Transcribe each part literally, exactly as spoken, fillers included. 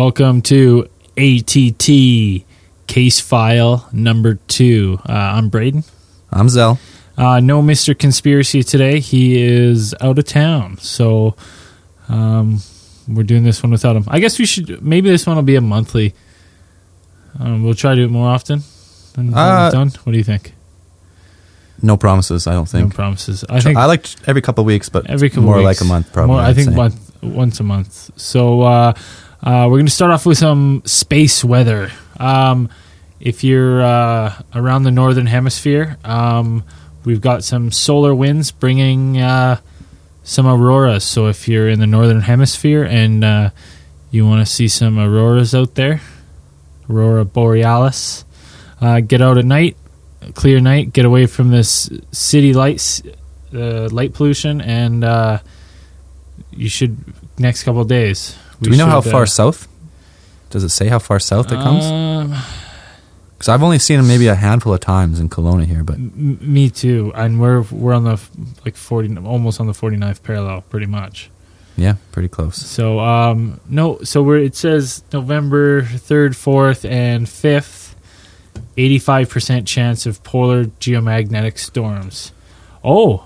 Welcome to A T T Case File Number Two. Uh, I'm Braden. I'm Zell. Uh, no Mister Conspiracy today. He is out of town, so um, we're doing this one without him. I guess we should. Maybe this one will be a monthly. Um, we'll try to do it more often. Than Uh, we've done. What do you think? No promises, I don't think. No promises. I think I like every couple of weeks, but every couple more weeks. like a month, probably. More, I I'd think say. month, once a month. So uh, uh, we're going to start off with some space weather. Um, if you're uh, around the northern hemisphere, um, we've got some solar winds bringing uh, some auroras. So if you're in the northern hemisphere and uh, you want to see some auroras out there, aurora borealis, uh, get out at night. Clear night, get away from this city lights, uh, light pollution, and uh, you should next couple of days. We Do we know should, how far uh, south? Does it say how far south it comes? Um, Because I've only seen them maybe a handful of times in Kelowna here, but m- me too, and we're we're on the like forty, almost on the forty-ninth parallel, pretty much. yeah, pretty close. So um, no, so we're it says November third, fourth, and fifth. eighty-five percent chance of polar geomagnetic storms. Oh.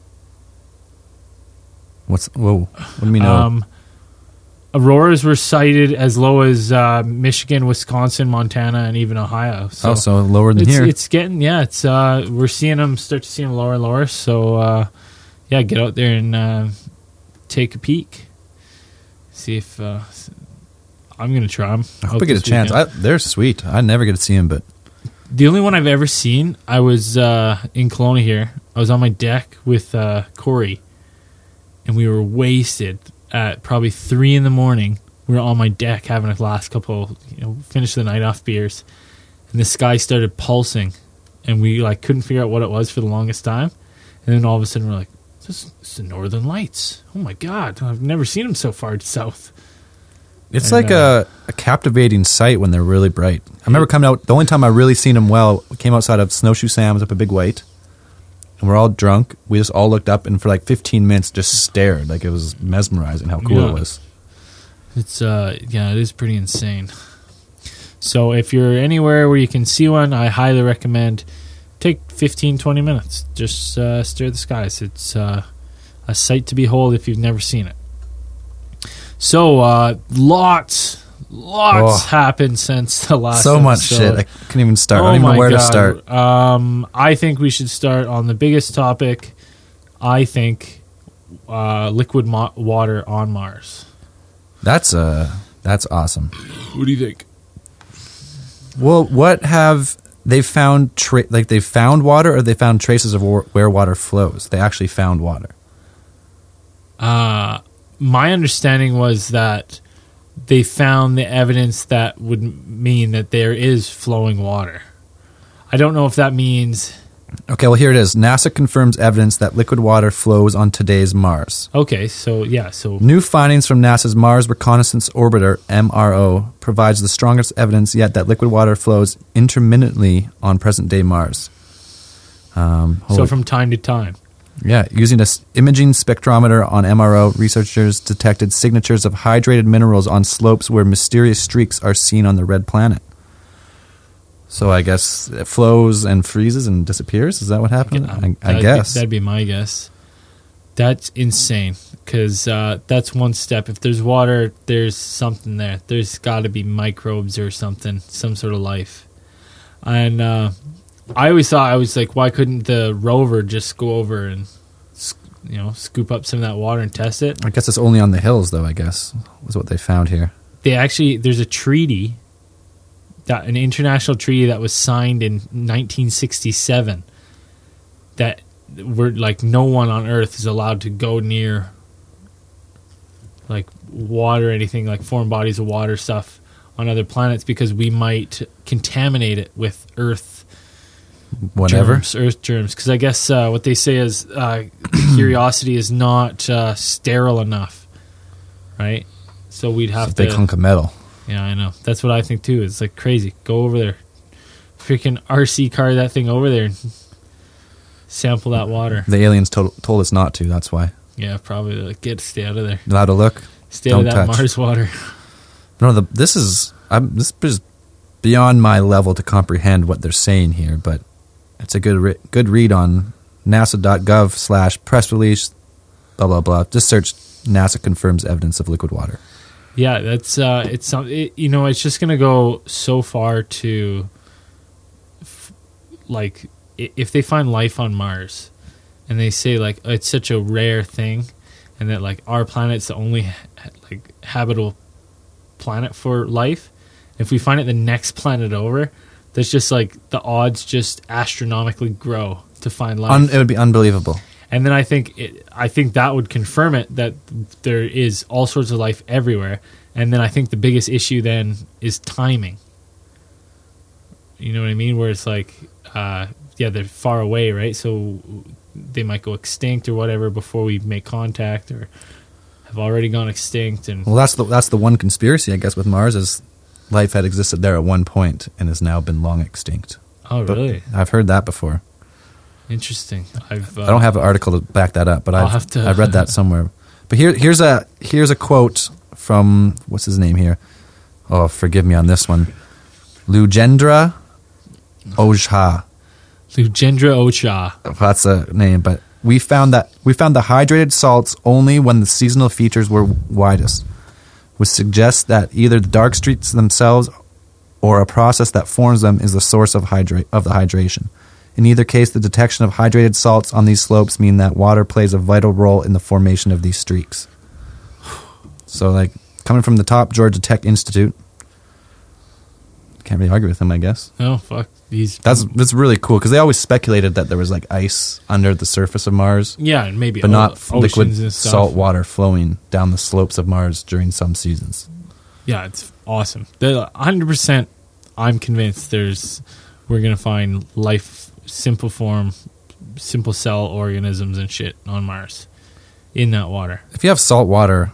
What's whoa? What do we know? Um, auroras were sighted as low as uh, Michigan, Wisconsin, Montana, and even Ohio. So oh, so lower than it's, here. it's getting, yeah, it's uh, we're seeing them, start to see them lower and lower. So, uh, yeah, get out there and uh, take a peek. See if, uh, I'm going to try them. I hope I get a chance. I, they're sweet. I never get to see them, but The only one I've ever seen, I was uh, in Kelowna here. I was on my deck with uh, Corey, and we were wasted at probably three in the morning. We were on my deck having a last couple, you know, finish the night off beers, and the sky started pulsing, and we like couldn't figure out what it was for the longest time. And then all of a sudden, we're like, "This is the Northern Lights! Oh my god! I've never seen them so far south." it's And, like uh, a, a captivating sight when they're really bright. I remember coming out. The only time I really seen them well, we came outside of Snowshoe Sam's up at Big White, and we're all drunk. We just all looked up and for like fifteen minutes just stared. Like it was mesmerizing how cool Yeah. it was. It's uh yeah, it is pretty insane. So if you're anywhere where you can see one, I highly recommend take fifteen, twenty minutes. Just uh, stare at the skies. It's uh, a sight to behold if you've never seen it. So uh, lots, lots Oh. happened since the last So much episode. shit. I couldn't even start. Oh I don't even my know where God. to start. Um, I think we should start on the biggest topic. I think uh, liquid mo- water on Mars. That's uh that's awesome. What do you think? Well, what have they found? Tra- like they found water, or they found traces of wh- where water flows? They actually found water. Uh, my understanding was that they found the evidence that would mean that there is flowing water. I don't know if that means... Okay, well here it is. NASA confirms evidence that liquid water flows on today's Mars. Okay, so yeah, so... New findings from NASA's Mars Reconnaissance Orbiter (M R O) provides the strongest evidence yet that liquid water flows intermittently on present-day Mars. Um, So holy- from time to time. Yeah, using an imaging spectrometer on M R O, researchers detected signatures of hydrated minerals on slopes where mysterious streaks are seen on the red planet. So I guess it flows and freezes and disappears? Is that what happened? I, I That'd guess. Be, that'd be my guess. That's insane, because uh, that's one step. If there's water, there's something there. There's got to be microbes or something, some sort of life. And... Uh, I always thought, I was like, why couldn't the rover just go over and, you know, scoop up some of that water and test it? I guess it's only on the hills, though, I guess, was what they found here. They actually, there's a treaty, that an international treaty that was signed in nineteen sixty-seven that we're like, no one on Earth is allowed to go near, like, water, anything like foreign bodies of water stuff on other planets because we might contaminate it with Earth Whatever. germs, earth germs, because I guess uh, what they say is uh, Curiosity is not uh, sterile enough, right? So we'd have It's a to. big hunk of metal. Yeah, I know. That's what I think too. It's like crazy. Go over there, freaking R C car that thing over there, and sample that water. The aliens told, told us not to, that's why. Yeah, probably like, get stay out of there. Allowed to look? Stay Don't out of that touch. Mars water. No, the, this is I'm, this is beyond my level to comprehend what they're saying here, but it's a good re- good read on nasa.gov slash press release, blah, blah, blah. Just search NASA confirms evidence of liquid water. Yeah, that's uh, it's some, it, you know, it's just going to go so far to, f- like, i- if they find life on Mars, and they say like it's such a rare thing, and that like our planet's the only ha- like habitable planet for life. If we find it the next planet over, there's just like the odds just astronomically grow to find life. Un- it would be unbelievable. And then I think it, I think that would confirm it that there is all sorts of life everywhere. And then I think the biggest issue then is timing. You know what I mean? Where it's like, uh, yeah, they're far away, right? So they might go extinct or whatever before we make contact, or have already gone extinct. And Well, that's the that's the one conspiracy, I guess, with Mars is life had existed there at one point and has now been long extinct. oh, But really? I've heard that before. Interesting. I've uh, I don't have an article to back that up, but I'll I've, have to- I've read that somewhere. But here, here's a here's a quote from what's his name here? Oh, forgive me on this one. Lujendra Ojha. Lujendra Ocha. That's a name, but we found that we found the hydrated salts only when the seasonal features were widest, which suggests that either the dark streaks themselves or a process that forms them is the source of hydrate of the hydration. In either case, the detection of hydrated salts on these slopes mean that water plays a vital role in the formation of these streaks. So, like, coming from the top Georgia Tech Institute, can't really argue with him, I guess. Oh, fuck. He's That's that's really cool because they always speculated that there was like ice under the surface of Mars, yeah, and maybe but o- not oceans liquid and stuff. salt water flowing down the slopes of Mars during some seasons. Yeah, it's awesome. The one hundred percent, I'm convinced there's we're gonna find life, simple form, simple cell organisms and shit on Mars in that water. If you have salt water,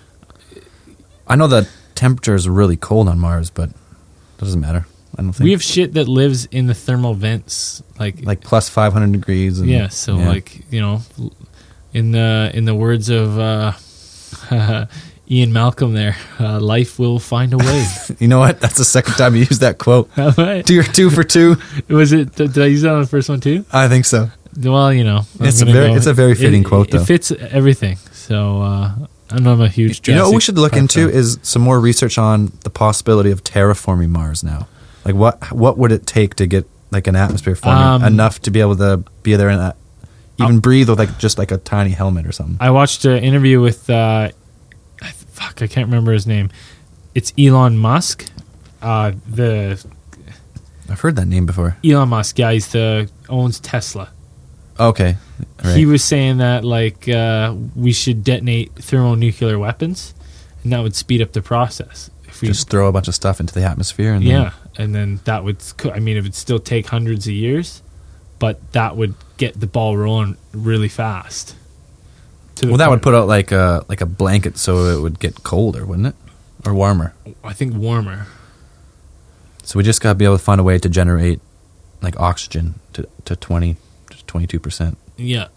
I know the temperature is really cold on Mars, but that doesn't matter. I don't think We have shit that lives in the thermal vents, like like plus five hundred degrees. And, yeah. So yeah. like you know, in the in the words of uh, Ian Malcolm, there, uh, life will find a way. You know what? That's the second time you used that quote. Two, two for two. Was it? Did I use that on the first one too? I think so. Well, you know, I'm It's a gonna very- go- it's a very fitting it, quote, It though. fits everything. So uh, I know I'm a huge. You know what we Jurassic should look Park into fan. is some more research on the possibility of terraforming Mars now. Like what what would it take to get like an atmosphere forming Um, enough to be able to be there and uh, even breathe with like just like a tiny helmet or something? I watched an interview with uh, I- fuck, I can't remember his name. It's Elon Musk. Uh, the I've heard that name before. Elon Musk guy, he's the owns Tesla. Okay, right. He was saying that like uh, we should detonate thermonuclear weapons, and that would speed up the process. If we just throw a bunch of stuff into the atmosphere and yeah, and then that would. co- I mean, it would still take hundreds of years, but that would get the ball rolling really fast. To then, the well, that would point- put out like a like a blanket so it would get colder, wouldn't it, or warmer? I think warmer. So we just got to be able to find a way to generate like oxygen to to twenty to twenty two percent. Yeah,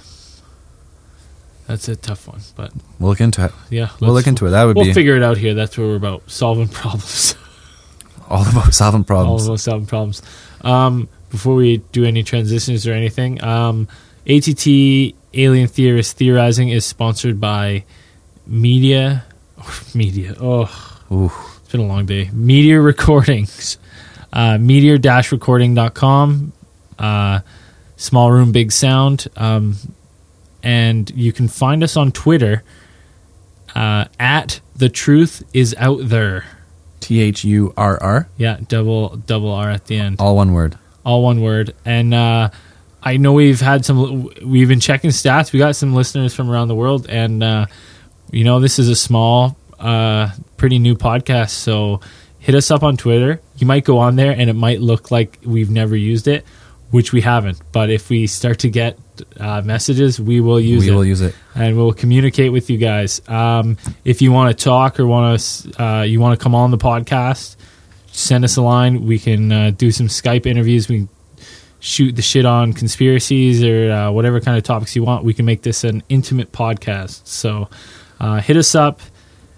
that's a tough one, but We'll look into it. yeah, We'll let's- look into it. That would We'll be figure it out here. That's what we're about: solving problems. all about solving All problems. about solving problems. Um, before we do any transitions or anything, um, A T T Alien Theorist Theorizing is sponsored by Media. Media. Oh, Ooh. it's been a long day. Meteor Recordings. Uh, meteor dash recording dot com. Uh, Small Room, Big Sound. Um, and you can find us on Twitter uh, at The Truth Is Out There. T H U R R, Yeah, double double R at the end. all one word. All one word. And uh, I know we've had some, we've been checking stats. We got some listeners from around the world. And, uh, you know, this is a small, uh, pretty new podcast. So hit us up on Twitter. You might go on there and it might look like we've never used it, which we haven't. But if we start to get uh, messages, we will use we it. will use it. And we'll communicate with you guys. Um, if you want to talk or want to, uh, you want to come on the podcast, send us a line. We can uh, do some Skype interviews. We can shoot the shit on conspiracies or uh, whatever kind of topics you want. We can make this an intimate podcast. So uh, hit us up,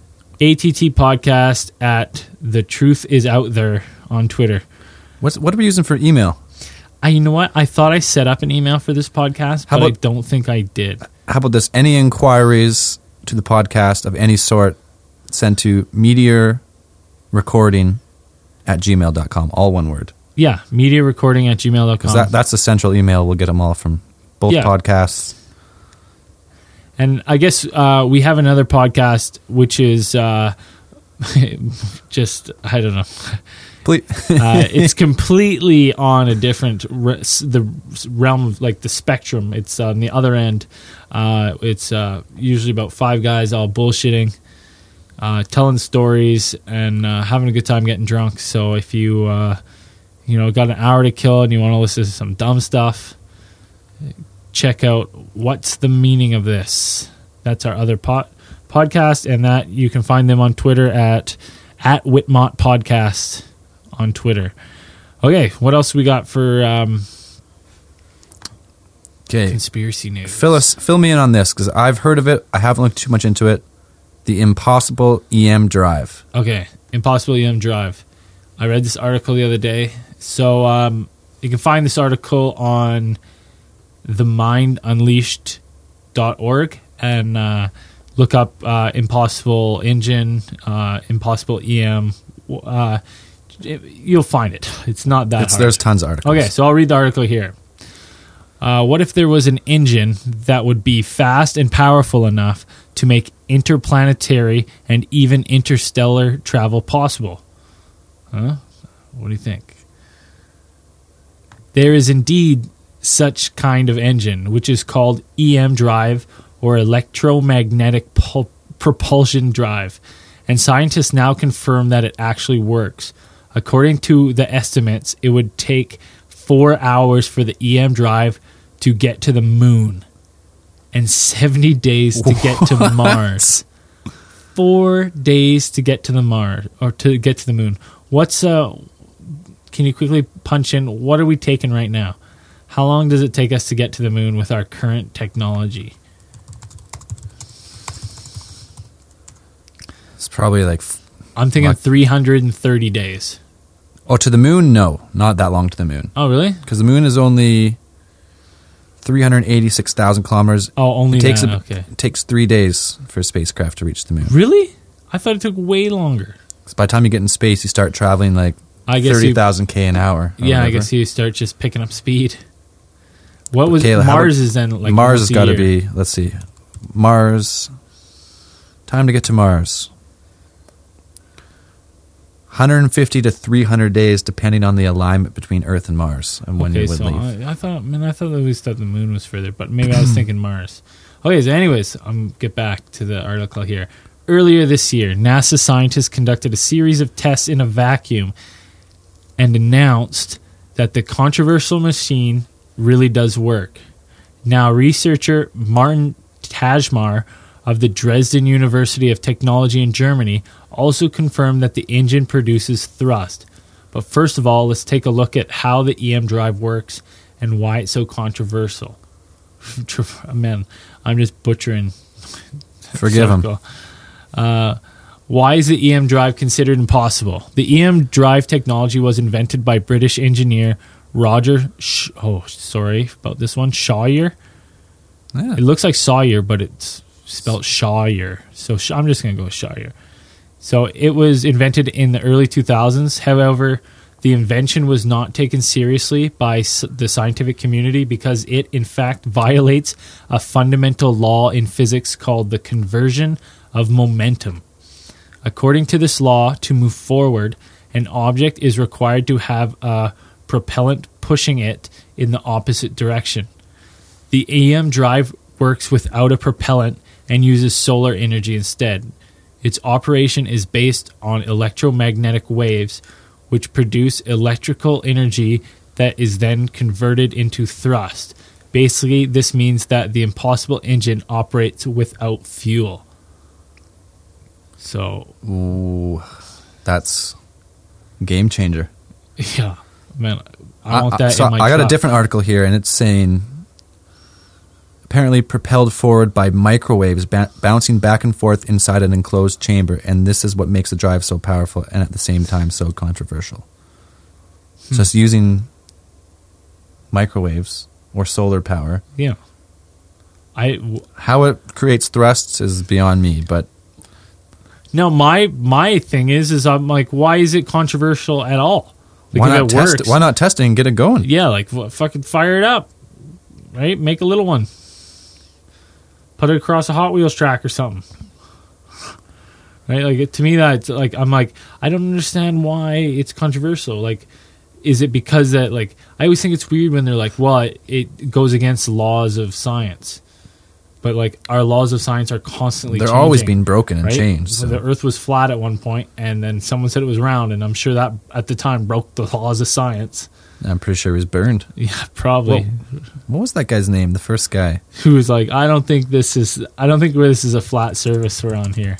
A T T Podcast at The Truth Is Out There on Twitter. What's, what are we using for email? I, you know what? I thought I set up an email for this podcast, How but about- I don't think I did. How about this? Any inquiries to the podcast of any sort, send to meteor recording at gmail dot com. All one word. Yeah, media recording at gmail dot com. Because that, that's the central email. We'll get them all from both Yeah. podcasts. And I guess uh, we have another podcast, which is uh, just, I don't know. Please. uh, it's completely on a different re- the realm of like the spectrum. It's on the other end. Uh, it's uh, usually about five guys all bullshitting, uh, telling stories, and uh, having a good time getting drunk. So if you uh, you know got an hour to kill and you want to listen to some dumb stuff, check out What's the Meaning of This. That's our other pod- podcast, and that you can find them on Twitter at at Whitmont Podcast. On Twitter. Okay, what else we got for um, Okay. conspiracy news? Fill us, fill me in on this because I've heard of it. I haven't looked too much into it. The Impossible E M Drive. Okay, Impossible E M Drive. I read this article the other day. So um, you can find this article on the mind unleashed dot org and uh, look up uh, Impossible Engine, uh, Impossible E M. Uh, You'll find it. It's not that It's, hard. there's tons of articles. Okay, so I'll read the article here. Uh, what if there was an engine that would be fast and powerful enough to make interplanetary and even interstellar travel possible? Huh? What do you think? There is indeed such kind of engine, which is called E M drive or electromagnetic pul- propulsion drive, and scientists now confirm that it actually works. According to the estimates, it would take four hours for the E M drive to get to the moon and seventy days to get to Mars. Four days to get to the Mars or to get to the moon. What's uh? Can you quickly punch in? What are we taking right now? How long does it take us to get to the moon with our current technology? It's probably like... f- I'm thinking What? three hundred thirty days. Oh, to the moon? No, not that long to the moon. Oh, really? Because the moon is only three hundred eighty-six thousand kilometers. Oh, only It takes, that. a, Okay. it takes three days for a spacecraft to reach the moon. Really? I thought it took way longer. 'Cause by the time you get in space, you start traveling like I guess thirty you, thousand K an hour. or yeah, I whatever. guess you start just picking up speed. What was Okay, how Mars about- is then like Mars almost has a got to year. be, let's see, Mars, time to get to Mars. one hundred fifty to three hundred days, depending on the alignment between Earth and Mars and when okay, you would so leave. I, I thought, man, I thought at least that the moon was further, but maybe I was thinking Mars. Okay, so anyways, I'm get back to the article here. Earlier this year, NASA scientists conducted a series of tests in a vacuum and announced that the controversial machine really does work. Now, researcher Martin Tajmar of the Dresden University of Technology in Germany also confirmed that the engine produces thrust. But first of all, let's take a look at how the E M drive works and why it's so controversial. Man, I'm just butchering. Forgive him. Cool. Uh, why is the E M drive considered impossible? The E M drive technology was invented by British engineer Roger. Sh- oh, sorry about this one. Shawyer. Yeah. It looks like Sawyer, but it's spelled Shawyer. So sh- I'm just going to go with Shawyer. So it was invented in the early two thousands. However, the invention was not taken seriously by s- the scientific community because it, in fact, violates a fundamental law in physics called the conversion of momentum. According to this law, to move forward, an object is required to have a propellant pushing it in the opposite direction. The E M drive works without a propellant and uses solar energy instead. Its operation is based on electromagnetic waves, which produce electrical energy that is then converted into thrust. Basically, this means that the Impossible engine operates without fuel. So, Ooh, that's game changer. yeah, man, I want that so in my I got a truck. different article here, and it's saying apparently propelled forward by microwaves ba- bouncing back and forth inside an enclosed chamber, and this is what makes the drive so powerful and at the same time so controversial. Hmm. Just using microwaves or solar power. Yeah. I w- How it creates thrusts is beyond me, but no, my my thing is is I'm like, why is it controversial at all? Like, why if not it test works, it? Why not test it and get it going? Yeah, like w- fucking fire it up, right? Make a little one, put it across a Hot Wheels track or something, right? Like it, to me, that's like I'm like I don't understand why it's controversial. Like, is it because that like I always think it's weird when they're like, well, it, it goes against the laws of science. But like our laws of science are constantly They're changing, always being broken and right? changed. So So. the Earth was flat at one point, and then someone said it was round, and I'm sure that at the time broke the laws of science. I'm pretty sure he was burned. Yeah, probably. Well, what was that guy's name? The first guy. Who was like, I don't think this is. I don't think this is a flat surface around here.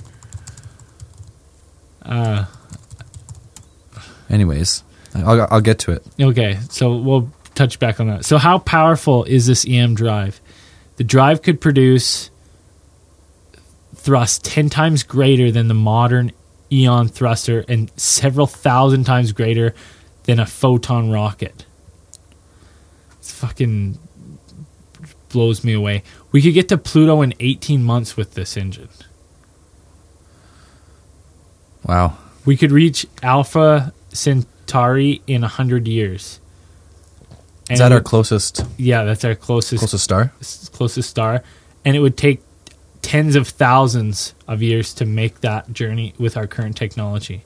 Uh, Anyways, I'll, I'll get to it. okay, so we'll touch back on that. So, how powerful is this E M drive? The drive could produce thrust ten times greater than the modern Eon thruster and several thousand times greater than a photon rocket. It's fucking blows me away. We could get to Pluto in eighteen months with this engine. Wow. We could reach Alpha Centauri in one hundred years. Is that our closest Yeah, that's our closest closest star? closest star, and it would take tens of thousands of years to make that journey with our current technology.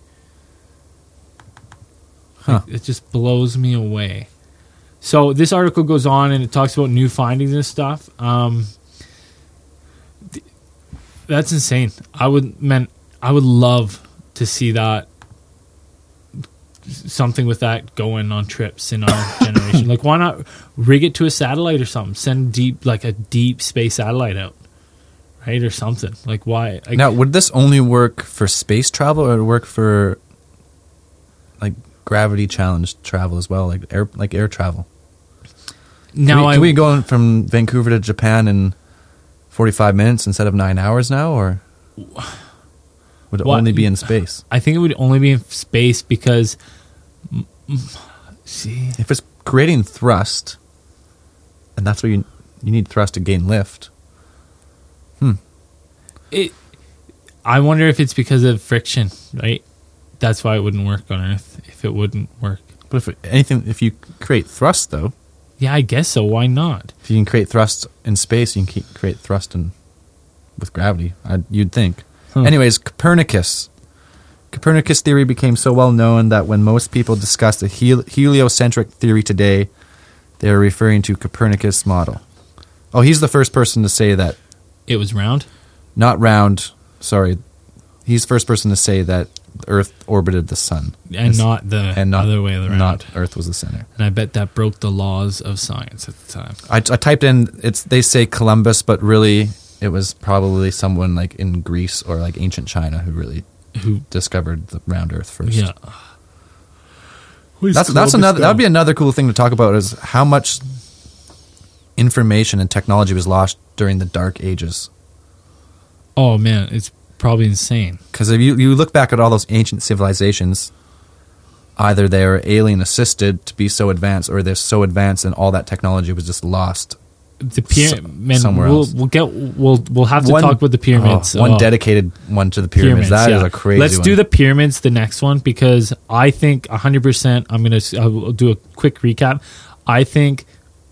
Huh. Like, it just blows me away. So this article goes on and it talks about new findings and stuff. Um, th- that's insane. I would man, I would love to see that something with that going on trips in our generation. Like, why not rig it to a satellite or something? Send deep, like a deep space satellite out, right, or something. Like, why? Like, Now, would this only work for space travel, or work for like gravity challenged travel as well, like air, like air travel? now can we, I can we go from Vancouver to Japan in forty-five minutes instead of nine hours now, or would it What? only be in space? I think it would only be in space because, mm, mm, see, If it's creating thrust, and that's what you you need thrust to gain lift. it. I wonder if it's because of friction, right? That's why it wouldn't work on Earth. If it wouldn't work, But if it, anything, if you create thrust, though, yeah, I guess so. Why not? if you can create thrust in space, you can keep, create thrust in with gravity. I, you'd think. Huh. Anyways, Copernicus. Copernicus theory became so well known that when most people discuss the hel- heliocentric theory today, they are referring to Copernicus' model. Oh, he's the first person to say that. It was round. Not round. Sorry, he's the first person to say that the Earth orbited the sun, And It's- not the and not other way around. Not Earth was the center. And I bet that broke the laws of science at the time. I, I typed in it's. They say Columbus, but really it was probably someone like in Greece or like ancient China who really Who? discovered the round Earth first. Yeah. That's that's another. That would be another cool thing to talk about is how much information and technology was lost during the Dark Ages. Oh man, it's probably insane. Because if you you look back at all those ancient civilizations, either they were alien assisted to be so advanced, or they're so advanced and all that technology was just lost. The pyramid. So- man, somewhere we'll, else. we'll get. We'll we'll have to One- talk about the pyramids. Oh, one Oh, dedicated one to the pyramids. That is yeah. a crazy. Let's one. do the pyramids the next one because I think one hundred percent. I'm gonna. I'll do a quick recap. I think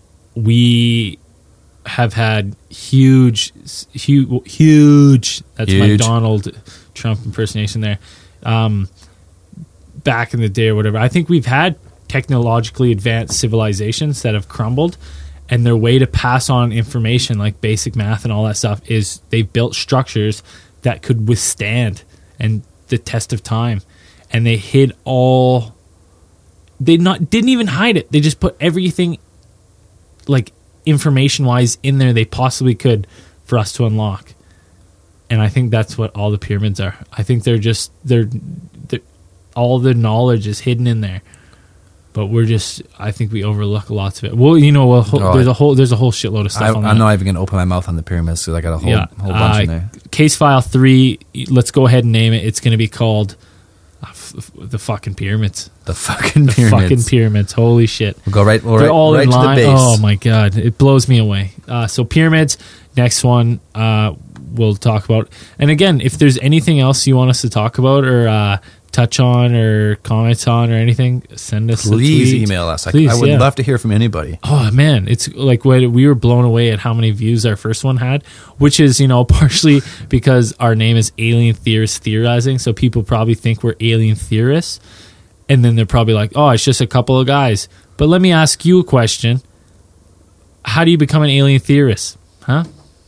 we have had huge, huge, huge. That's my Huge. Donald Trump impersonation there. Um, back in the day or whatever. I think we've had technologically advanced civilizations that have crumbled, and their way to pass on information like basic math and all that stuff is they've built structures that could withstand and the test of time, and they hid all. They not didn't even hide it. They just put everything, like information wise, in there they possibly could for us to unlock. And I think that's what all the pyramids are. I think they're just they're, they're all the knowledge is hidden in there. but we're just, I think we overlook lots of it. Well, you know, a whole, Oh, there's I- a whole there's a whole shitload of stuff I, on that. I'm not even going to open my mouth on the pyramids because I got a whole, yeah. whole bunch Uh, in there. Case file three, let's go ahead and name it. It's going to be called uh, f- f- the fucking pyramids. The fucking The pyramids. fucking pyramids. Holy shit. We'll go right, we'll They're right, all right in to line. the base. Oh my god, it blows me away. Uh, so pyramids. Next one, uh, we'll talk about. And again, if there's anything else you want us to talk about or uh, touch on or comment on or anything, send us. Please a tweet. email us. I, Please, I would yeah. love to hear from anybody. Oh man, it's like when we were blown away at how many views our first one had, which is, you know, partially because our name is Alien Theorists Theorizing, so people probably think we're alien theorists, and then they're probably like, oh, it's just a couple of guys. But let me ask you a question: how do you become an alien theorist? Huh?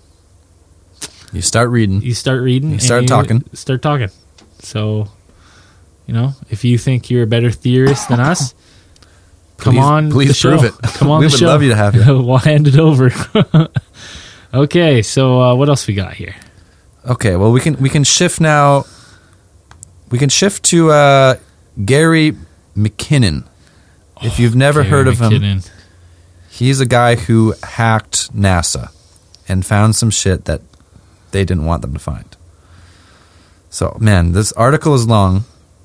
You start reading. You start reading. You and start talking. Start talking. So, you know, if you think you're a better theorist than us, come Please- on please the show. prove it. Come on We the would show. love you to have you. We'll hand it over. Okay, so uh, what else we got here? Okay, well we can we can shift now. We can shift to uh, Gary McKinnon. If you've never Gary heard of him, McKinnon. he's a guy who hacked NASA and found some shit that they didn't want them to find. So, man, this article is long.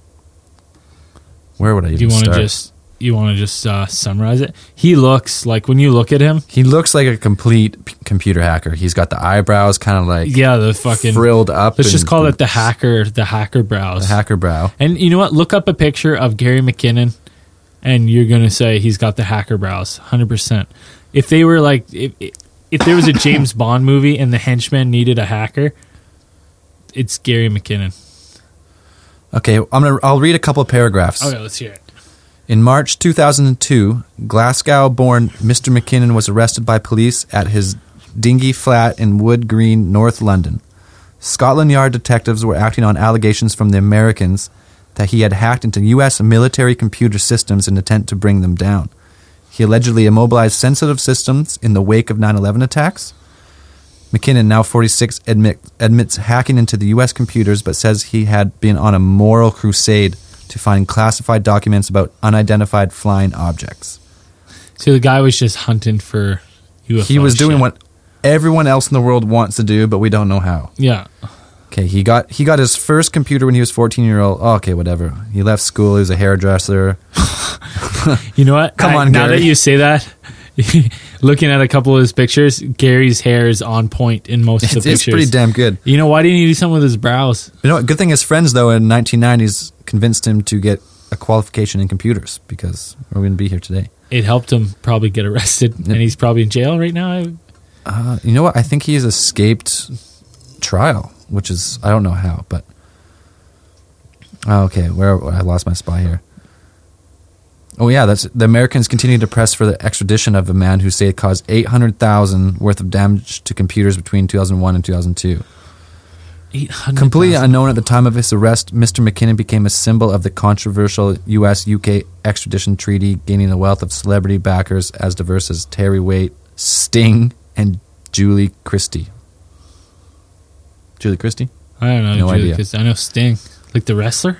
Where would I even Do you want to start? just you want to just uh, summarize it? He looks like, when you look at him, He looks like a complete p- computer hacker. He's got the eyebrows kind of like yeah, the fucking frilled up. Let's just and- call it the hacker, the hacker brows. the hacker brow. And you know what? Look up a picture of Gary McKinnon, and you're gonna say he's got the hacker brows, hundred percent. If they were like, if if there was a James Bond movie and the henchman needed a hacker, it's Gary McKinnon. Okay, I'm gonna. I'll read a couple of paragraphs. Okay, let's hear it. In March two thousand two, Glasgow-born Mister McKinnon was arrested by police at his dingy flat in Wood Green, North London. Scotland Yard detectives were acting on allegations from the Americans that he had hacked into U S military computer systems in an attempt to bring them down. He allegedly immobilized sensitive systems in the wake of nine eleven attacks. McKinnon, now forty-six, admit, admits hacking into the U S computers, but says he had been on a moral crusade to find classified documents about unidentified flying objects. So the guy was just hunting for U F O He was doing shit. what everyone else in the world wants to do, but we don't know how. Yeah. Okay, he got he got his first computer when he was fourteen year old. Oh, okay, whatever. He left school. He was a hairdresser. You know what? Come I- on, now Gary. that you say that, looking at a couple of his pictures, Gary's hair is on point in most of the It's, it's pictures. pretty damn good. You know, why didn't he do something with his brows? You know what? Good thing his friends, though, in nineteen nineties convinced him to get a qualification in computers because we're going to be here today. It helped him probably get arrested, and he's probably in jail right now. Uh, you know what? I think he's escaped trial, which is, I don't know how, but. Oh, okay, where I lost my spot here. Oh yeah, that's the Americans continue to press for the extradition of a man who say caused eight hundred thousand worth of damage to computers between two thousand one and two thousand two. eight hundred Completely unknown at the time of his arrest, Mister McKinnon became a symbol of the controversial U S U K extradition treaty, gaining a wealth of celebrity backers as diverse as Terry Waite, Sting, and Julie Christie. Julie Christie? I don't know. No Julie, idea. 'cause I know Sting, like the wrestler.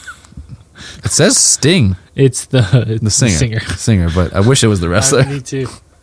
It says Sting, It's the it's the singer. singer. Singer, but I wish it was the wrestler. Me too.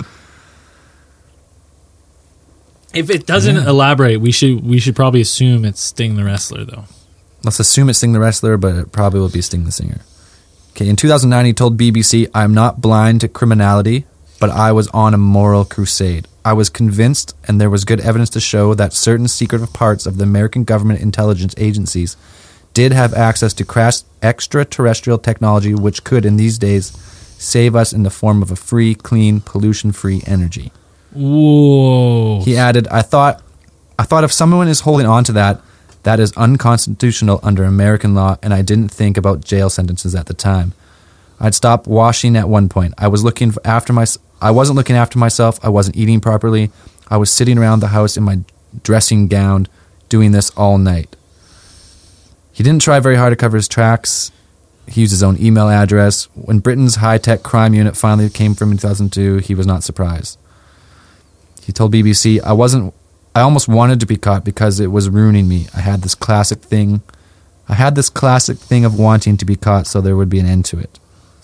If it doesn't elaborate, we should we should probably assume it's Sting the wrestler, though. Let's assume it's Sting the wrestler, but it probably will be Sting the singer. Okay, in two thousand nine, he told B B C, "I'm not blind to criminality, but I was on a moral crusade. I was convinced, and there was good evidence to show, that certain secretive parts of the American government intelligence agencies did have access to crash extraterrestrial technology which could, in these days, save us in the form of a free, clean, pollution-free energy." Whoa! He added, I thought I thought if someone is holding on to that, that is unconstitutional under American law, and I didn't think about jail sentences at the time. I'd stopped washing at one point. I was looking for after my I wasn't looking after myself. I wasn't eating properly. I was sitting around the house in my dressing gown doing this all night. He didn't try very hard to cover his tracks. He used his own email address. When Britain's high-tech crime unit finally came from in two thousand two, he was not surprised. He told B B C, I wasn't, I almost wanted to be caught because it was ruining me. I had this classic thing. I had this classic thing of wanting to be caught so there would be an end to it.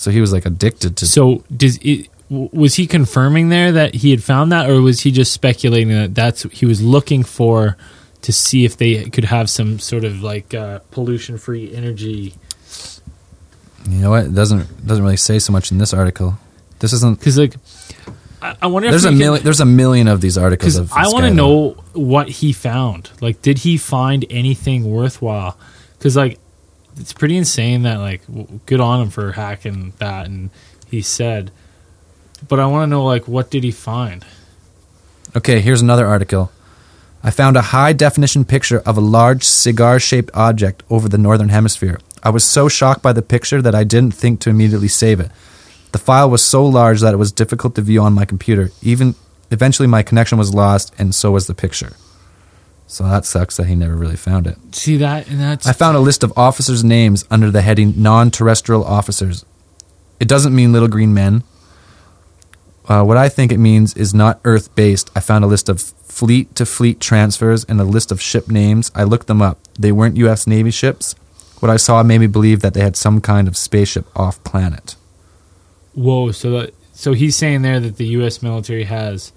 So he was like addicted to. So does it, w- was he confirming there that he had found that, or was he just speculating that that's he was looking for to see if they could have some sort of like uh, pollution-free energy? You know what? It doesn't doesn't really say so much in this article. This isn't Because like, I, I wonder there's if a we million. can, There's a million of these articles. Of I this want to guy, know what he found. Like, did he find anything worthwhile? Because like, it's pretty insane that like, w- good on him for hacking that, and he said. But I want to know like, what did he find? Okay, here's another article. I found a high-definition picture of a large cigar-shaped object over the northern hemisphere. I was so shocked by the picture that I didn't think to immediately save it. The file was so large that it was difficult to view on my computer. Even eventually my connection was lost, and so was the picture. So that sucks that he never really found it. See that, and that's I found a list of officers' names under the heading non-terrestrial officers. It doesn't mean little green men. Uh, what I think it means is not Earth-based. I found a list of fleet-to-fleet transfers and a list of ship names. I looked them up. They weren't U S Navy ships. What I saw made me believe that they had some kind of spaceship off-planet. Whoa! So that, so he's saying there that the U S military has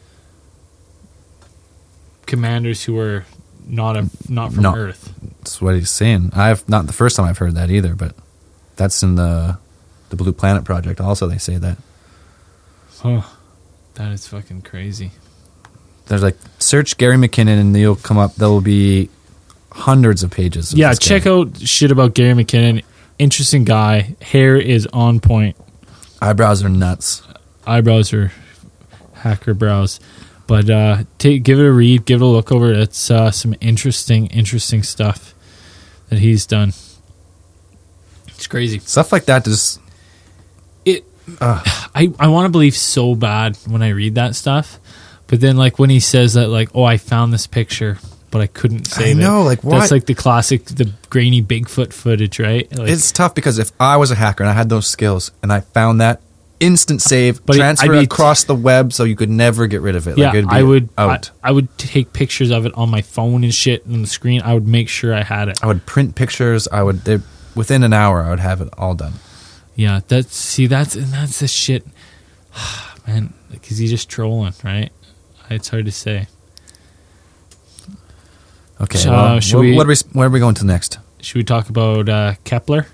commanders who are not a not from No. Earth. That's what he's saying. I've not the first time I've heard that either, but that's in the the Blue Planet Project. Also, they say that. Huh. That is fucking crazy. There's like search Gary McKinnon and you'll come up. There will be hundreds of pages. Of Yeah, this check guy. out shit about Gary McKinnon. Interesting guy. Hair is on point. Eyebrows are nuts. Eyebrows are hacker brows. But uh, take, give it a read. Give it a look over. It's uh, some interesting, interesting stuff that he's done. It's crazy. Stuff like that just It. Ugh. I, I want to believe so bad when I read that stuff. But then, like, when he says that, like, oh, I found this picture, but I couldn't save I know, it. like, what? That's like the classic, the grainy Bigfoot footage, right? Like, it's tough because if I was a hacker and I had those skills and I found that instant save, But it- transfer I'd be- across the web so you could never get rid of it. yeah, like, it'd be I would. out. I, I would take pictures of it on my phone and shit on the screen. I would make sure I had it. I would print pictures. I would they, within an hour. I would have it all done. Yeah, that's see, that's and that's the shit, man. Because he's just trolling, right? It's hard to say. Okay, So, well, should what, we- what are we, where are we going to next? Should we talk about uh, Kepler,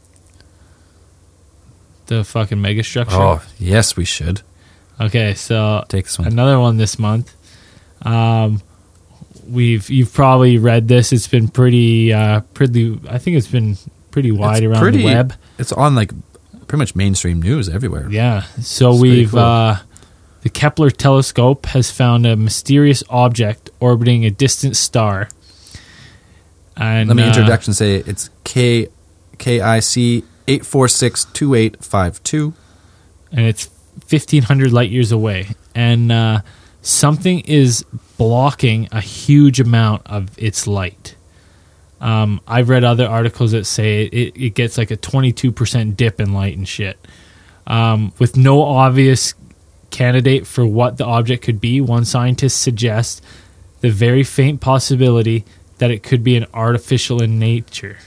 the fucking megastructure? Oh, yes, we should. Okay, so Take this one. another one this month. Um, we've you've probably read this. It's been pretty, uh, pretty. I think it's been pretty wide It's around pretty- the web. It's on like pretty much mainstream news everywhere. Yeah. So It's pretty we've cool. uh, the Kepler telescope has found a mysterious object orbiting a distant star. And Let me uh, introduction say it's K K I C eight four six two eight five two. and it's fifteen hundred light years away, and uh, something is blocking a huge amount of its light. Um, I've read other articles that say it, it gets like a twenty-two percent dip in light and shit. Um, with no obvious candidate for what the object could be, one scientist suggests the very faint possibility that it could be an artificial in nature.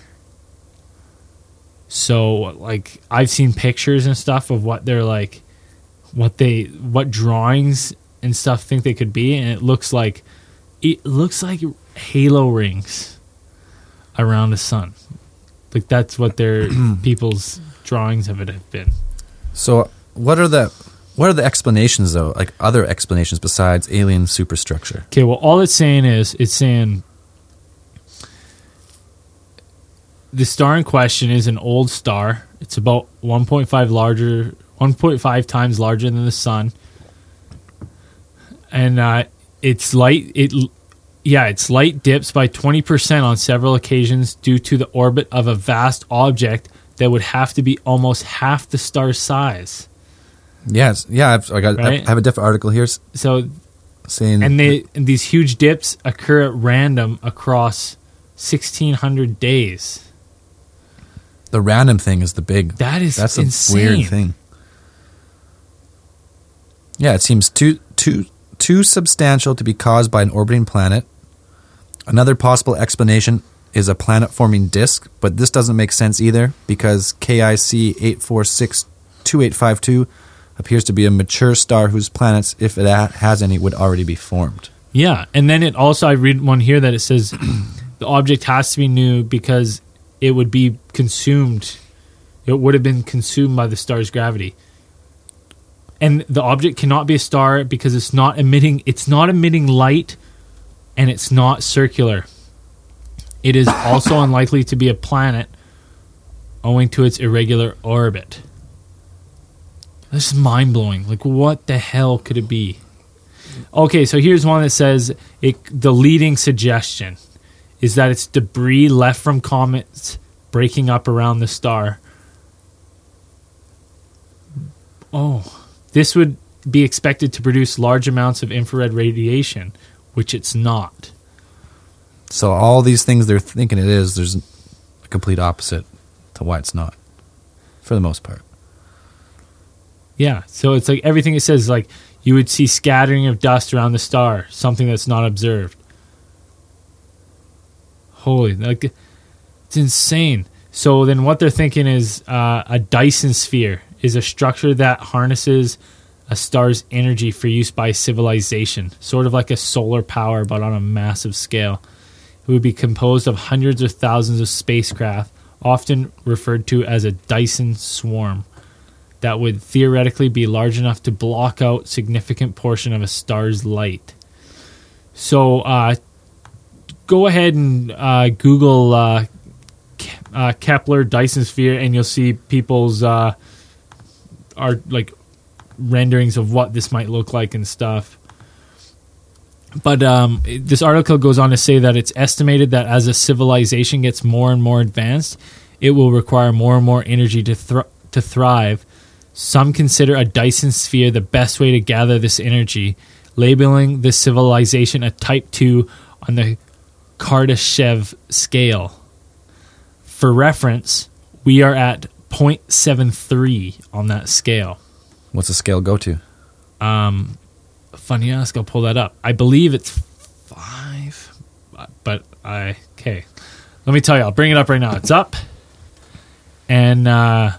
So, like, I've seen pictures and stuff of what they're like, what they, what drawings and stuff think they could be, and it looks like, it looks like halo rings around the sun. Like that's what their people's drawings of it have been. So what are the what are the explanations though? Like other explanations besides alien superstructure? Okay, well, all it's saying is it's saying the star in question is an old star. It's about one point five larger, one point five times larger than the sun, and uh, its light it yeah its light dips by twenty percent on several occasions due to the orbit of a vast object that would have to be almost half the star's size. Yes, yeah. I've, I got. Right? I have a different article here s- So saying, and they and these huge dips occur at random across sixteen hundred days. the random thing is the big. That is that's insane. a weird thing. Yeah, it seems too too too substantial to be caused by an orbiting planet. Another possible explanation is a planet-forming disk, but this doesn't make sense either because K I C eight four six two eight five two appears to be a mature star whose planets, if it ha- has any, would already be formed. Yeah, and then it also, I read one here that it says the object has to be new because it would be consumed. It would have been consumed by the star's gravity. And the object cannot be a star because it's not emitting, it's not emitting light, and it's not circular. It is also unlikely to be a planet owing to its irregular orbit. This is mind-blowing. Like, what the hell could it be? Okay, so here's one that says it, the leading suggestion is that it's debris left from comets breaking up around the star. Oh, this would be expected to produce large amounts of infrared radiation, which it's not. So all these things they're thinking it is, there's a complete opposite to why it's not, for the most part. Yeah, so it's like everything it says, like you would see scattering of dust around the star, something that's not observed. Holy, like it's insane. So then what they're thinking is uh, a Dyson sphere is a structure that harnesses a star's energy for use by civilization, sort of like a solar power, but on a massive scale. It would be composed of hundreds or thousands of spacecraft, often referred to as a Dyson swarm, that would theoretically be large enough to block out significant portion of a star's light. So uh, go ahead and uh, Google uh, Ke- uh, Kepler Dyson sphere, and you'll see people's uh, are like renderings of what this might look like and stuff. But um, this article goes on to say that it's estimated that as a civilization gets more and more advanced, it will require more and more energy to thr- to thrive. Some consider a Dyson sphere the best way to gather this energy, labeling this civilization a Type two on the Kardashev scale. For reference, we are at zero point seven three on that scale. What's the scale go to? Um, funny ask, I'll pull that up. I believe it's five, but I okay. Let me tell you, I'll bring it up right now. It's up, and uh,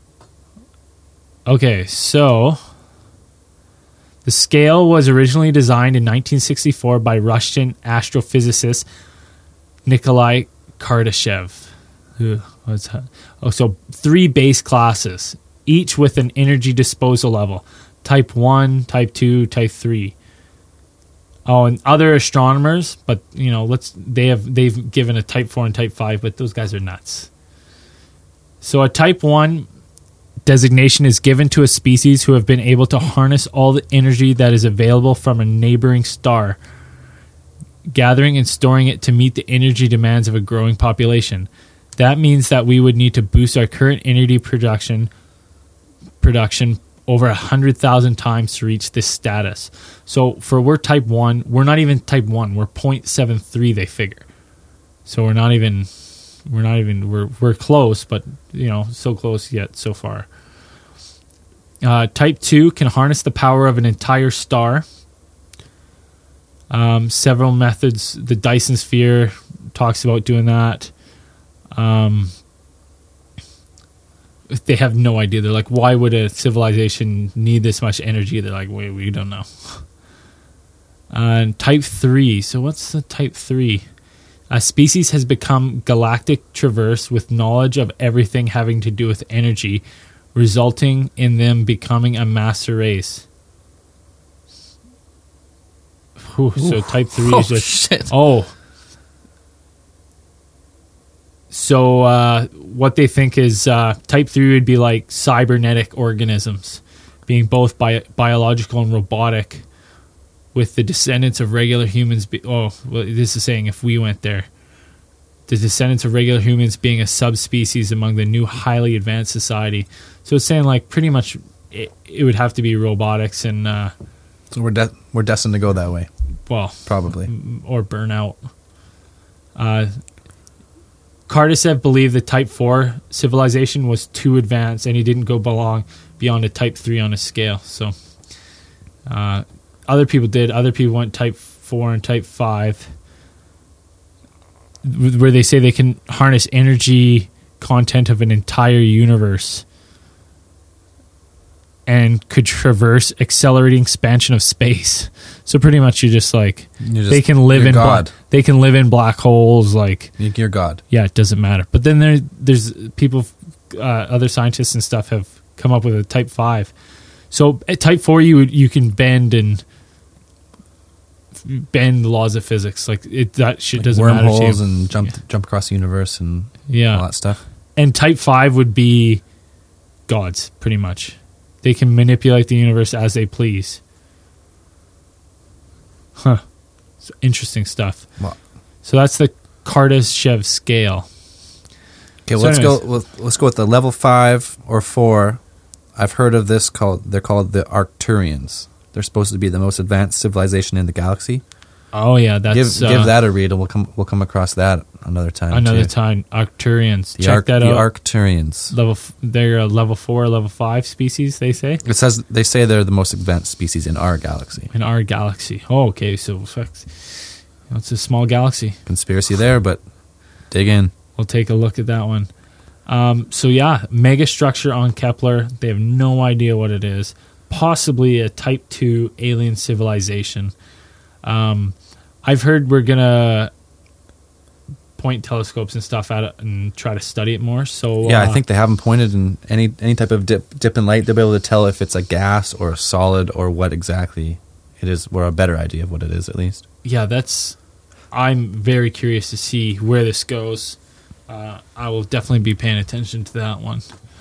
okay, so the scale was originally designed in nineteen sixty-four by Russian astrophysicist Nikolai Kardashev. Ooh, what's that? Oh, so three base classes, each with an energy disposal level. Type one, Type two, Type three. Oh, and other astronomers, but you know, let's they have they've given a Type four and Type five, but those guys are nuts. So a Type one designation is given to a species who have been able to harness all the energy that is available from a neighboring star, gathering and storing it to meet the energy demands of a growing population. That means that we would need to boost our current energy production production over one hundred thousand times to reach this status. So for we're Type one, we're not even Type one, we're zero point seven three, they figure. So we're not even we're not even we're we're close, but you know, so close yet so far. Uh, type two can harness the power of an entire star. Um, several methods, the Dyson sphere talks about doing that. Um, they have no idea. They're like, why would a civilization need this much energy? They're like, we, we don't know. Uh, and type three. So what's the type three? A species has become galactic traverse with knowledge of everything having to do with energy, resulting in them becoming a master race. Whew, so type three oh, is just... Shit. Oh, So uh, what they think is uh, type three would be like cybernetic organisms, being both bi- biological and robotic, with the descendants of regular humans. Be- oh, well, this is saying if we went there, the descendants of regular humans being a subspecies among the new highly advanced society. So it's saying like pretty much it, it would have to be robotics and uh, So we're de- we're destined to go that way, well, probably. or burn out. Uh, Kardashev believed the Type four civilization was too advanced, and he didn't go belong beyond a Type three on a scale. So, uh, other people did. Other people went Type four and Type five, where they say they can harness energy content of an entire universe. and could traverse accelerating expansion of space. So pretty much you just like You're just- they can live you're in bla- God. they can live in black holes. Like You're God. yeah, it doesn't matter. But then there there's people, uh, other scientists and stuff have come up with a type five. So at type four, you would- you can bend and bend the laws of physics. Like it, that shit Like doesn't matter to wormholes you. and jump jump across the universe and Yeah. all that stuff. And type five would be gods, pretty much. They can manipulate the universe as they please. Huh. It's interesting stuff. Well, So that's the Kardashev scale. okay, well, So let's anyways. go. With, let's go with the level five or four. I've heard of this called. They're called the Arcturians. They're supposed to be the most advanced civilization in the galaxy. Oh yeah, that's give uh, give that a read, and we'll come we'll come across that another time. another too. time. Arcturians. The, Check Arc- that the out. Arcturians. level. F- they're a level four, level five species. They say It says they say they're the most advanced species in our galaxy. in our galaxy. Oh, okay. So it's a small galaxy. Conspiracy there, but dig in. We'll take a look at that one. Um, so yeah, mega structure on Kepler. They have no idea what it is. Possibly a type two alien civilization. Um, I've heard we're gonna point telescopes and stuff at it and try to study it more. So Yeah, uh, I think they haven't pointed in any any type of dip dip in light. They'll be able to tell if it's a gas or a solid or what exactly it is, or a better idea of what it is at least. yeah, that's. I'm very curious to see where this goes. Uh, I will definitely be paying attention to that one.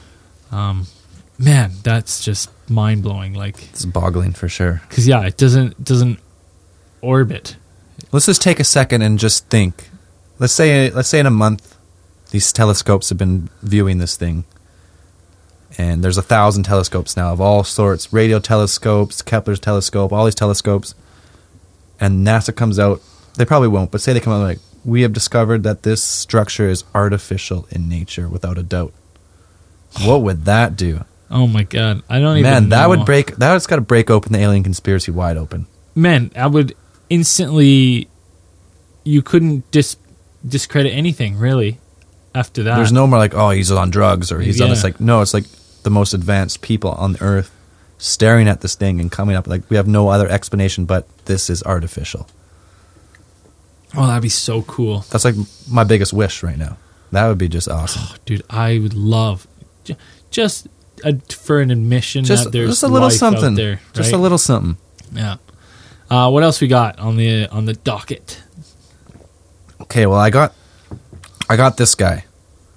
Um, man, that's just mind blowing. Like, It's boggling for sure. because yeah, it doesn't doesn't orbit. Let's just take a second and just think. Let's say let's say in a month, these telescopes have been viewing this thing, and there's a thousand telescopes now of all sorts: radio telescopes, Kepler's telescope, all these telescopes. And NASA comes out. They probably won't, but say they come out like, we have discovered that this structure is artificial in nature, without a doubt. What would that do? Oh my god, I don't even. Man, that know. would break. That's got to break open the alien conspiracy wide open. Man, I would instantly. You couldn't dis discredit anything really. After that, There's no more like, oh, he's on drugs or he's on this. Yeah. Like, no, it's like the most advanced people on the earth staring at this thing and coming up like, we have no other explanation, but this is artificial. Oh, that'd be so cool, That's like my biggest wish right now. That would be just awesome. dude. I would love ju- just a, for an admission Just, that there's just a little life something. out there. Just right? a little something. Yeah. Uh, what else we got on the on the docket? Okay, well, I got, I got this guy.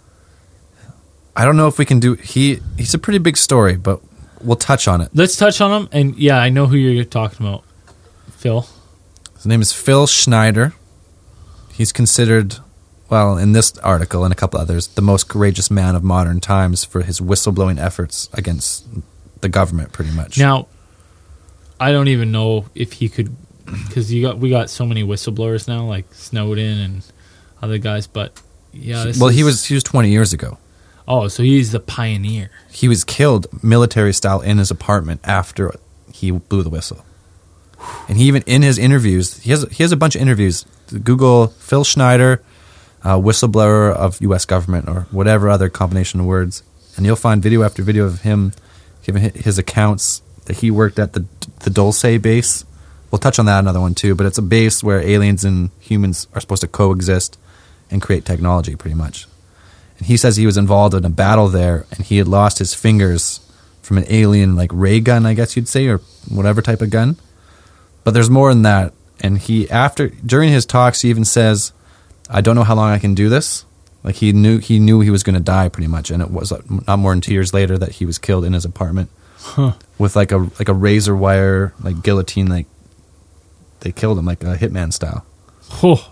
I don't know if we can do. He he's a pretty big story, but we'll touch on it. Let's touch on them. And yeah, I know who you're talking about, Phil. His name is Phil Schneider. He's considered, well, in this article and a couple others, the most courageous man of modern times for his whistleblowing efforts against the government, pretty much. Now, I don't even know if he could, because you got we got so many whistleblowers now, like Snowden and other guys. But yeah, this well, he is- was he was twenty years ago. Oh, so he's the pioneer. He was killed military style in his apartment after he blew the whistle. And he even in his interviews, he has he has a bunch of interviews. Google Phil Schneider, uh, whistleblower of U S government, or whatever other combination of words, and you'll find video after video of him giving hi- his accounts that he worked at the the Dulce base. We'll touch on that another one too, but it's a base where aliens and humans are supposed to coexist and create technology, pretty much. And he says he was involved in a battle there, and he had lost his fingers from an alien, like, ray gun, I guess you'd say, or whatever type of gun. But there's more than that. And he, after, during his talks, he even says, I don't know how long I can do this. Like, he knew he knew he was going to die, pretty much. And it was uh, not more than two years later that he was killed in his apartment Huh. with, like, a like a razor wire, like, guillotine, like, they killed him, like a hitman style. Oh,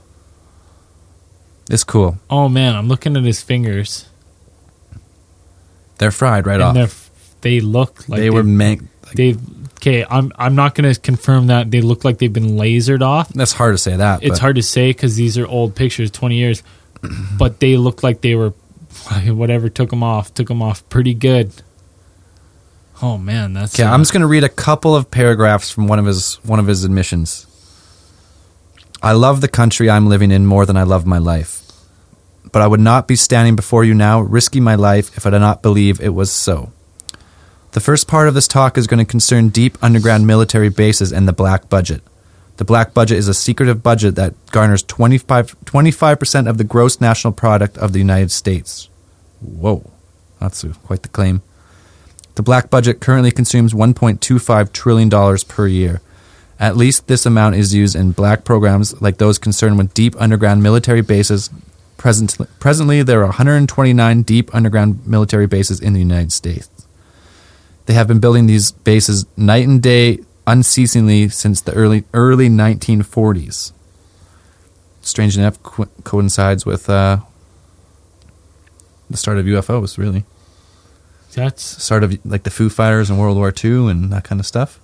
It's cool. oh man, I'm looking at his fingers, They're fried right and off. they're they look like they were meant... Like, They okay. I'm I'm not going to confirm that they look like they've been lasered off. that's hard to say that. It's but hard to say because these are old pictures, twenty years, but they look like they were whatever took them off, took them off pretty good. Oh man, that's Okay, uh, I'm just going to read a couple of paragraphs from one of his one of his admissions. I love the country I'm living in more than I love my life. But I would not be standing before you now, risking my life, if I did not believe it was so. The first part of this talk is going to concern deep underground military bases and the black budget. The black budget is a secretive budget that garners twenty-five, twenty-five percent of the gross national product of the United States. Whoa, that's quite the claim. The black budget currently consumes one point two five trillion dollars per year. At least this amount is used in black programs like those concerned with deep underground military bases. Present, presently, there are one hundred twenty-nine deep underground military bases in the United States. They have been building these bases night and day, unceasingly since the early early nineteen forties. Strange enough, co- coincides with uh, the start of U F Os, really. That's Start of like the Foo Fighters in World War Two and that kind of stuff.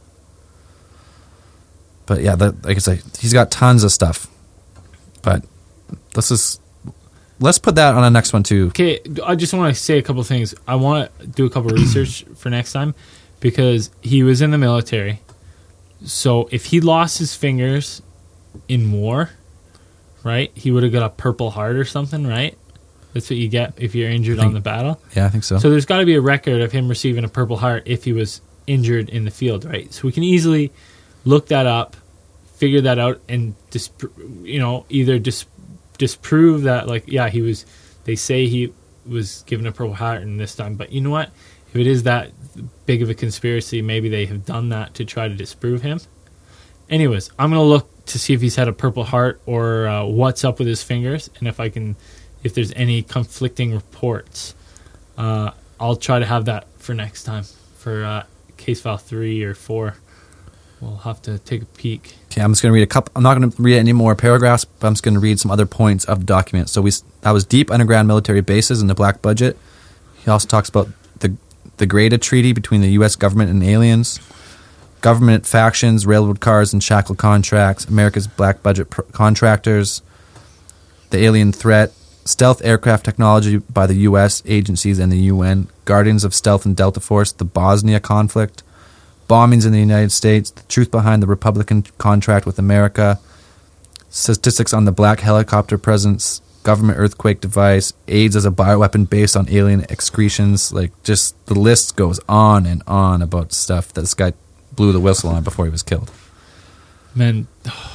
But yeah, that, like I say, he's got tons of stuff. But let's just let's put that on the next one too. okay. I just want to say a couple things. I want to do a couple of research for next time because he was in the military. So if he lost his fingers in war, right, he would have got a Purple Heart or something, right? That's what you get if you're injured think- on the battle. Yeah, I think so. So there's got to be a record of him receiving a Purple Heart if he was injured in the field, right? So we can easily look that up, figure that out, and dispr- you know either dis- disprove that, like, yeah, he was. They say he was given a Purple Heart in this time, but you know what? If it is that big of a conspiracy, maybe they have done that to try to disprove him. Anyways, I'm gonna look to see if he's had a Purple Heart or uh, what's up with his fingers, and if I can, if there's any conflicting reports, uh, I'll try to have that for next time for uh, case file three or four. We'll have to take a peek. Okay, I'm just going to read a couple. I'm not going to read any more paragraphs, but I'm just going to read some other points of the document. So we that was deep underground military bases in the black budget. He also talks about the the Greta Treaty between the U S government and aliens, government factions, railroad cars and shackle contracts, America's black budget pr- contractors, the alien threat, stealth aircraft technology by the U S agencies and the U N, guardians of stealth and Delta Force, the Bosnia conflict, bombings in the United States, the truth behind the Republican contract with America, statistics on the black helicopter presence, government earthquake device, AIDS as a bioweapon based on alien excretions. Like, just the list goes on and on about stuff that this guy blew the whistle on before he was killed. Man,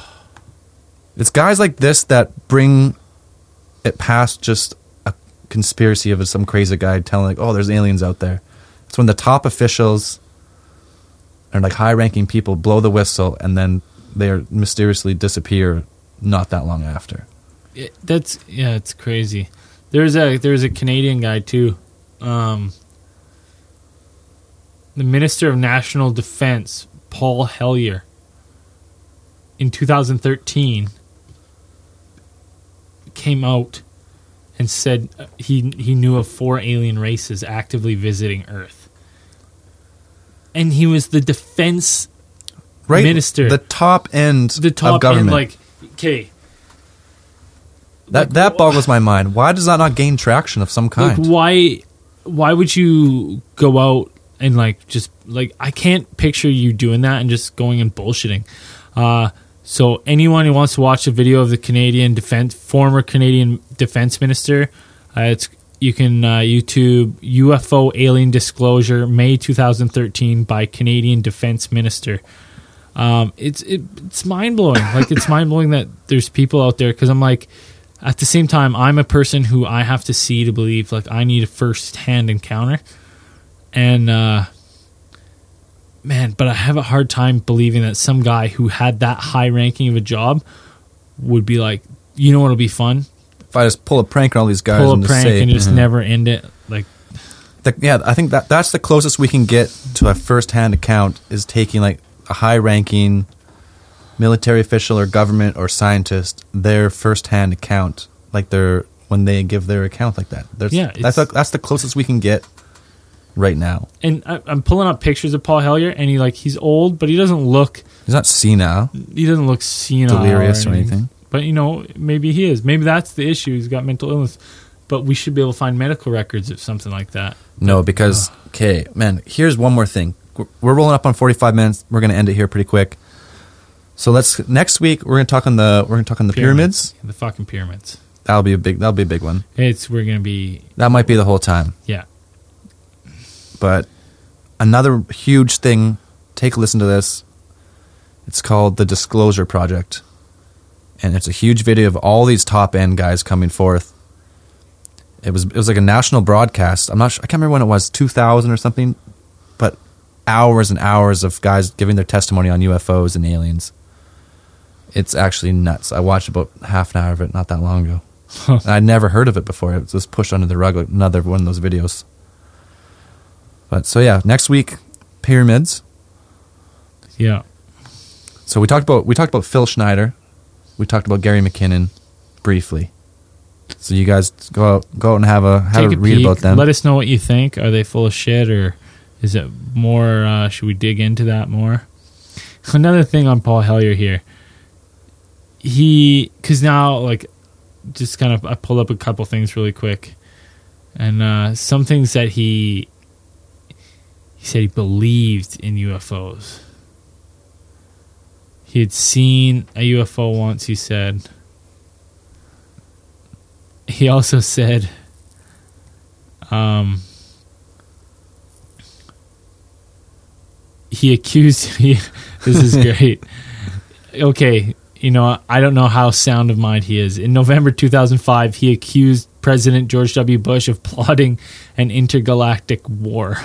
It's guys like this that bring it past just a conspiracy of some crazy guy telling, like, oh, there's aliens out there. It's when the top officials and like high-ranking people blow the whistle and then they are mysteriously disappear not that long after. it, that's yeah, it's crazy. There's a there's a Canadian guy too, um, the Minister of National Defense, Paul Hellyer, in two thousand thirteen, came out and said he he knew of four alien races actively visiting Earth. And he was the defense Right, minister. the top end the top of government. end, like, okay. that like, that wh- boggles my mind. Why does that not gain traction of some Like, kind? why why would you go out and, like, just, like, I can't picture you doing that and just going and bullshitting. Uh, so anyone who wants to watch a video of the Canadian defense, former Canadian defense minister, uh, it's you can uh, YouTube U F O alien disclosure May two thousand thirteen by Canadian defense minister. Um, it's it, it's mind blowing. Like, it's mind blowing that there's people out there, because I'm like, at the same time, I'm a person who I have to see to believe. Like, I need a first hand encounter, and uh, man, but I have a hard time believing that some guy who had that high ranking of a job would be like, you know what'll be fun? If I just pull a prank on all these guys Pull a and just prank say, and just mhm. never end it. Like, The- yeah, I think that that's the closest we can get to a first-hand account, is taking like a high-ranking military official or government or scientist, their first-hand account, like their when they give their account like that. There's, Yeah, that's it's- the, that's the closest we can get right now. and I, I'm pulling up pictures of Paul Hellyer, and he like he's old, but he doesn't look He's not senile, he doesn't look senile delirious or anything. But, you know, maybe he is. Maybe that's the issue. He's got mental illness. But we should be able to find medical records of something like that. No, because okay, man. Here's one more thing. We're- We're rolling up on forty-five minutes. We're going to end it here pretty quick. So let's next week we're going to talk on the we're going to talk on the pyramids. The fucking pyramids. That'll be a big that'll be a big one. It's we're gonna be That might be the whole time. yeah. But another huge thing. Take a listen to this. It's called the Disclosure Project. And it's a huge video of all these top-end guys coming forth. It was it was like a national broadcast. I'm not sure, I can't remember when it was, two thousand or something, but hours and hours of guys giving their testimony on U F Os and aliens. It's actually nuts. I watched about half an hour of it not that long ago. And I'd never heard of it before. It was just pushed under the rug, like another one of those videos. But so yeah, next week, pyramids. Yeah. So we talked about we talked about Phil Schneider. We talked about Gary McKinnon briefly. So you guys go out, go out and have a have Take a a read peek. about them. Let us know what you think. Are they full of shit, or is it more? Uh, should we dig into that more? Another thing on Paul Hellyer here. He, because now, like, just kind of, I pulled up a couple things really quick, and uh, some things that he he said he believed in U F Os. He had seen a U F O once, he said. He also said, um, he accused, he, this is great. Okay, you know, I don't know how sound of mind he is. In November two thousand five, he accused President George W. Bush of plotting an intergalactic war.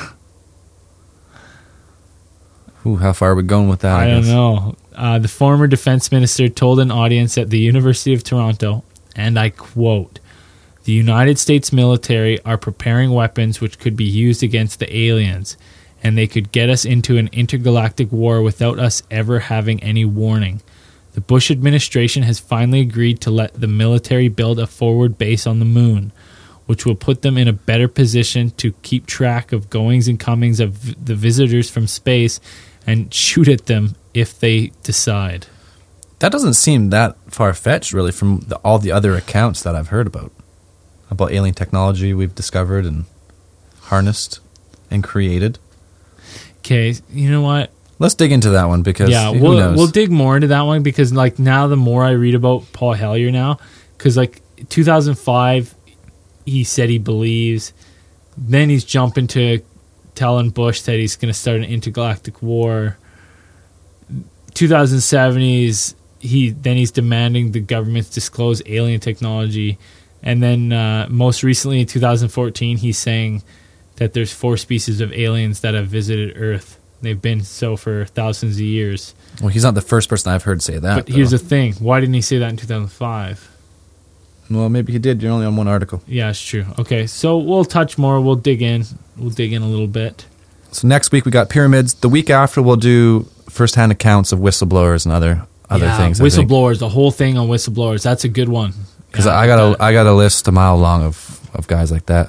Ooh, how far are we going with that? I, I don't guess. know. Uh, the former defense minister told an audience at the University of Toronto, and I quote, "The United States military are preparing weapons which could be used against the aliens, and they could get us into an intergalactic war without us ever having any warning. The Bush administration has finally agreed to let the military build a forward base on the moon, which will put them in a better position to keep track of goings and comings of v- the visitors from space and shoot at them if they decide." That doesn't seem that far-fetched, really, from the, all the other accounts that I've heard about. About alien technology we've discovered and harnessed and created. Okay, you know what? Let's dig into that one because Yeah, who we'll knows? we'll dig more into that one because like now the more I read about Paul Hellyer now, because like two thousand five, he said he believes. Then he's jumping to telling Bush that he's going to start an intergalactic war. two thousand seven, he's, he then he's demanding the governments disclose alien technology, and then uh, most recently in two thousand fourteen, he's saying that there's four species of aliens that have visited Earth. They've been so for thousands of years. Well, he's not the first person I've heard say that. But though. here's the thing. Why didn't he say that in two thousand five? Well, maybe he did. You're only on one article. Yeah, it's true. Okay, so we'll touch more. We'll dig in. We'll dig in a little bit. So next week we got pyramids. The week after we'll do first-hand accounts of whistleblowers and other other yeah, things. I think. Whistleblowers, the whole thing on whistleblowers. That's a good one. Because Yeah, I got that. a I got a list a mile long of, of guys like that.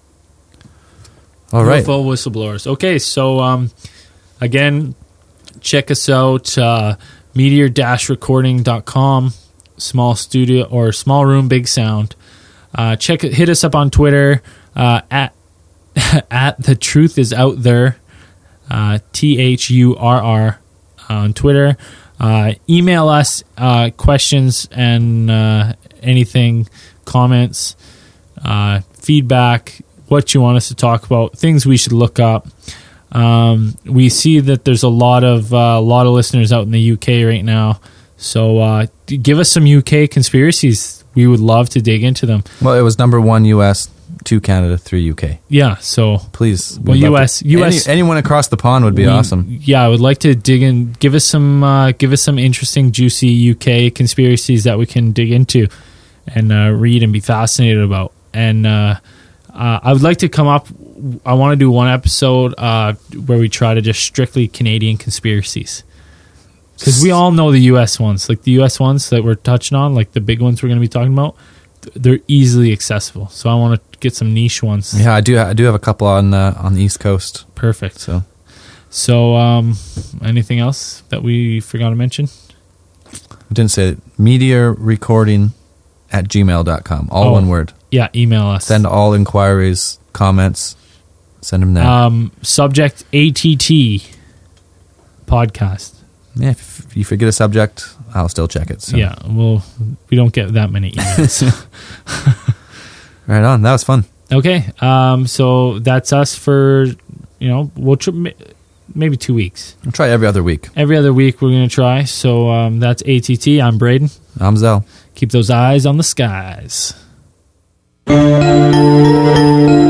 All right. U F O whistleblowers. Okay, so um, again, check us out, uh, meteor dash recording dot com, small studio or small room, big sound. Uh, check it, hit us up on Twitter uh, at at the truth is out there, uh, T H U R R on Twitter. Uh, email us uh, questions and uh, anything, comments, uh, feedback, what you want us to talk about, things we should look up. Um, we see that there's a lot of uh, a lot of listeners out in the U K right now, so uh, give us some U K conspiracies. We would love to dig into them. Well, it was number one U S, two Canada, three U K. Yeah, so Please. Well, we'd love U S to- U S Any, anyone across the pond would be we- awesome. Yeah, I would like to dig in. Give us some uh, give us some interesting, juicy U K conspiracies that we can dig into and uh, read and be fascinated about. And uh, uh, I would like to come up. I want to do one episode uh, where we try to just strictly Canadian conspiracies. Because we all know the U S ones, like the U S ones that we're touching on, like the big ones we're going to be talking about, they're easily accessible. So I want to get some niche ones. Yeah, I do. I do have a couple on uh, on the East Coast. Perfect. So, So, um, anything else that we forgot to mention? I didn't say it. Meteor recording at gmail dot com. All Oh. one word. Yeah, email us. Send all inquiries, comments. Send them there. Um, subject A T T podcast. Yeah, if you forget a subject, I'll still check it. So. Yeah, well, we don't get that many emails. Right on. That was fun. Okay, um, so that's us for you know, we'll tr- maybe two weeks. I'll try every other week. Every other week we're going to try. So um, that's A T T. I'm Braden. I'm Zell. Keep those eyes on the skies.